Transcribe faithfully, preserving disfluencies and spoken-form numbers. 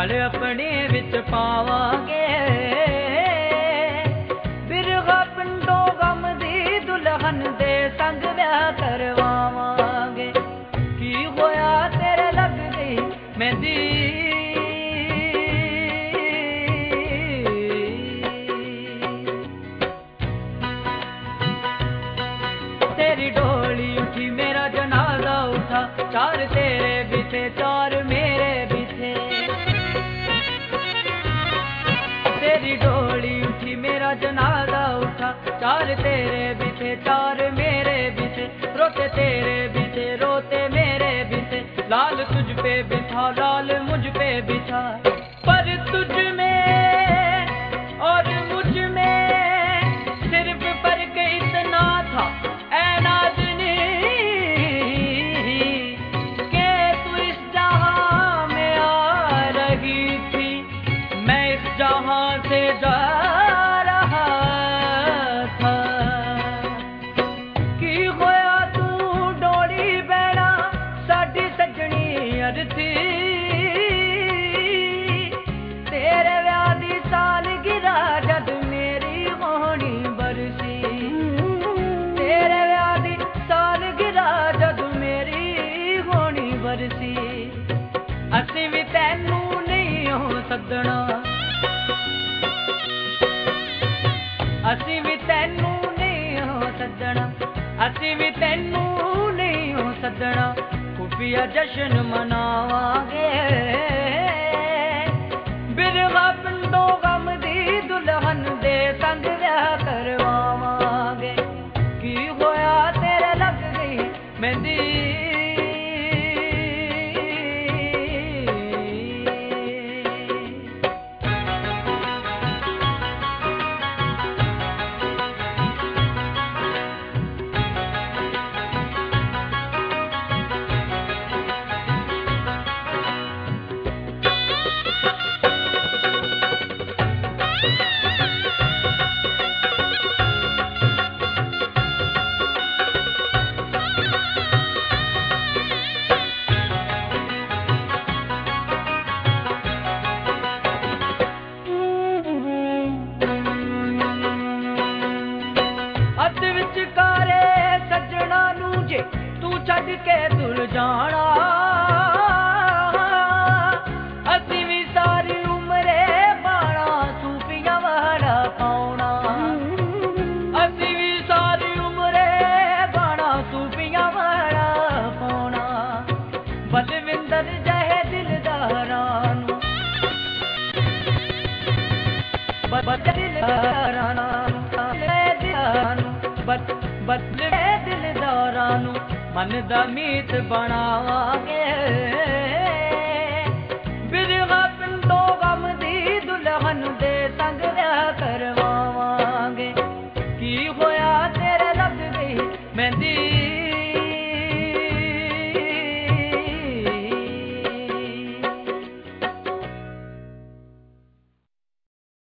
गल अपने विच पावांगे। बिरगा पिंडो गम दी दुल्हन दे संग ब्याह करवावांगे। की होया तेरे लग गई मेहंदी, तेरी डोली उठी मेरा जनाजा उठा, चार तेरे बिथे चार मेरे बिथे। तेरी डोली उठी मेरा जनाजा उठा, चार तेरे बिथे चार मेरे बिथे। रोते तेरे बिथे रोते मेरे बिथे, लाल तुझ पे बिठा लाल मुझ पे बिठा। पर तुझ में और मुझ में सिर्फ फर्क इतना था ऐ नाज़नी, के तू इस जहां में आ रही थी, मैं इस जहां से जा रहा था। की होया तू डोली बैणा साडी सजनी अरथी, तेरे व्याह दी सालगिरह जद मेरी होनी बरसी। तेरे व्याह दी सालगिरह जद मेरी होनी बरसी। असीं भी तैनू नहीं हो सदना, असीं भी तैनू नहीं हो सदना, असीं भी तैनू नहीं हो सदना। खुफिया जश्न मनावांगे। बिरगा पिंडो गम दी दुल्हन दे संग ब्याह करवावांगे। की होया तेरे लग गई मेहंदी, अद विचकारे सजना नू जे तू छड्ड के तुल जाना। असीं भी सारी उमरे बाणा सूफियां वाला पाउणा। असीं भी सारी उमरे बाणा सूफियां वाला पाउणा। बलविंदर जहे दिलदारां नू, दिलदारां बदले दिलदारां नू मन दा मीत बनावांगे।